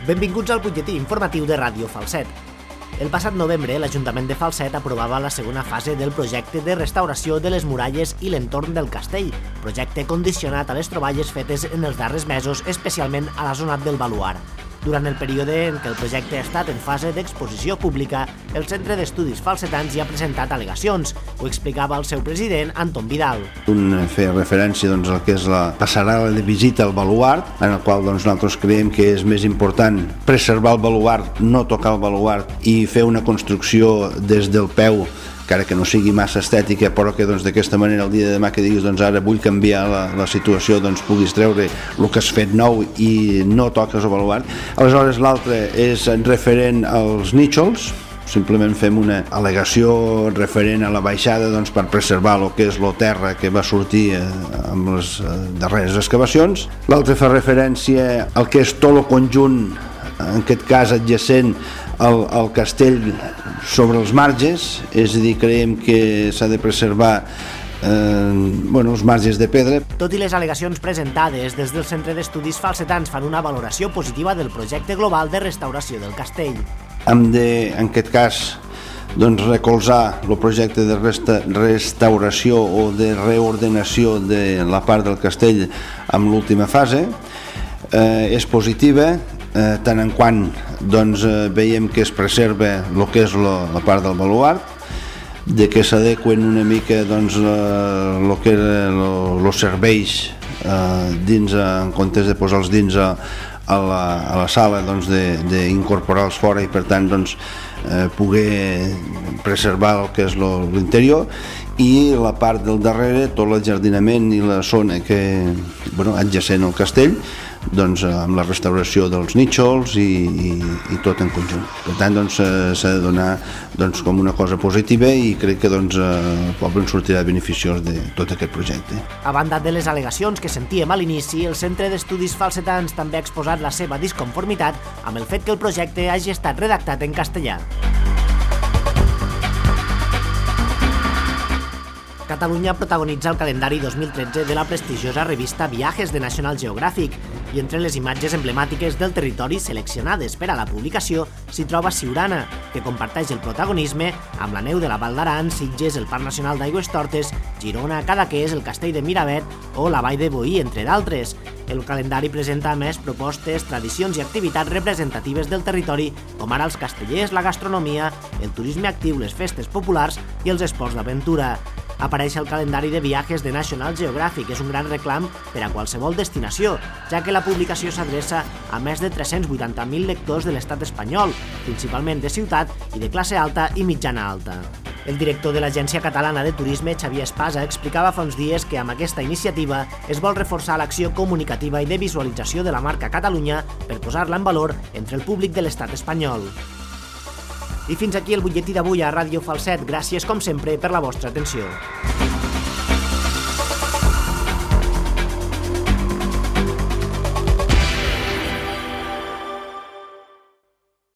Benvinguts al butlletí informatiu de Ràdio Falset. El passat novembre, l'Ajuntament de Falset aprovava la segona fase del projecte de restauració de les muralles i l'entorn del castell, projecte condicionat a les troballes fetes en els darrers mesos, especialment a la zona del Baluard. Durant el període en què el projecte ha estat en fase d'exposició pública, el Centre d'Estudis Falsetans hi ha presentat al·legacions. Ho explicava el seu president, Anton Vidal. Feia referència al que és la passarel·la de visita al baluard, en el qual nosaltres creiem que és més important preservar el baluard, no tocar el baluard i fer una construcció des del peu, encara que no sigui massa estètica, però que d'aquesta manera el dia de demà que diguis ara vull canviar la situació, puguis treure el que has fet nou i no toques el baluard. Aleshores l'altre és referent als nínxols, simplement fem una al·legació referent a la baixada per preservar el que és la terra que va sortir amb les darreres excavacions. L'altre fa referència al que és tot el conjunt, en aquest cas adjacent al castell sobre els marges, és a dir, creiem que s'ha de preservar els marges de pedra. Tot i les al·legacions presentades, des del Centre d'Estudis Falsetans fan una valoració positiva del projecte global de restauració del castell. Hem de, en aquest cas, recolzar el projecte de restauració o de reordenació de la part del castell amb l'última fase. És positiva, tant en quant veiem que es preserva el que és la part del baluard, de que s'adequen una mica el que eren els serveis dins, en comptes de posar-los dins a la sala, d'incorporar-los fora i per tant poder preservar el que és l'interior, i la part del darrere, tot l'enjardinament i la zona adjacent al castell, amb la restauració dels nínxols i tot en conjunt. Per tant, s'ha de donar com una cosa positiva i crec que el poble en sortirà beneficiós de tot aquest projecte. A banda de les al·legacions que sentíem a l'inici, el Centre d'Estudis Falsetans també ha exposat la seva disconformitat amb el fet que el projecte hagi estat redactat en castellà. Catalunya protagonitza el calendari 2013 de la prestigiosa revista Viajes de National Geographic i entre les imatges emblemàtiques del territori seleccionades per a la publicació s'hi troba Siurana, que comparteix el protagonisme amb la neu de la Val d'Aran, Sitges, el Parc Nacional d'Aigüestortes, Girona, Cadaqués, el Castell de Miravet o la Vall de Boí, entre d'altres. El calendari presenta a més propostes, tradicions i activitats representatives del territori, com ara els castellers, la gastronomia, el turisme actiu, les festes populars i els esports d'aventura. Apareix al calendari de Viajes de National Geographic, és un gran reclam per a qualsevol destinació, ja que la publicació s'adreça a més de 380.000 lectors de l'estat espanyol, principalment de ciutat i de classe alta i mitjana alta. El director de l'Agència Catalana de Turisme, Xavier Espasa, explicava fa uns dies que amb aquesta iniciativa es vol reforçar l'acció comunicativa i de visualització de la marca Catalunya per posar-la en valor entre el públic de l'estat espanyol. I fins aquí el butlletí d'avui a Ràdio Falset. Gràcies, com sempre, per la vostra atenció.